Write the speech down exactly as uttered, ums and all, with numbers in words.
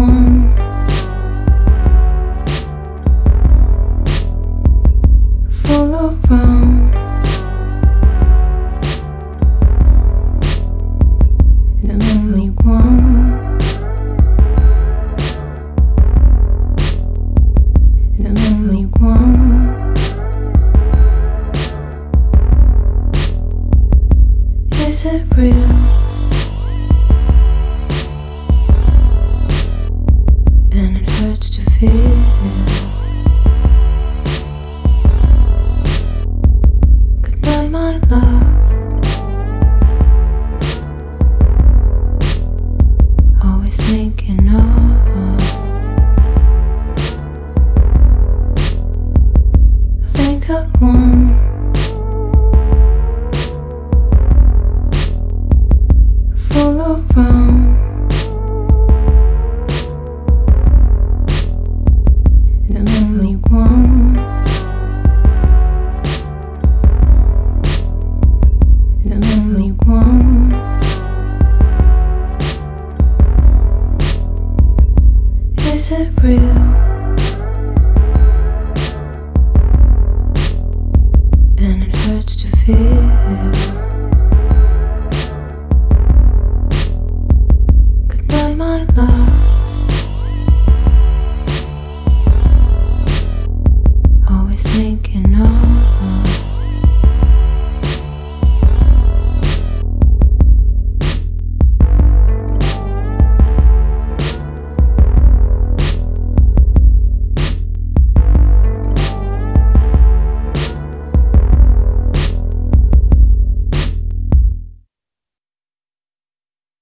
one, full around, and I'm only one, and I'm only one. Is it real? And it hurts to feel. Good night, my love. Always thinking of. Think of one. Full around, and I'm only one, and I'm only one. Is it real?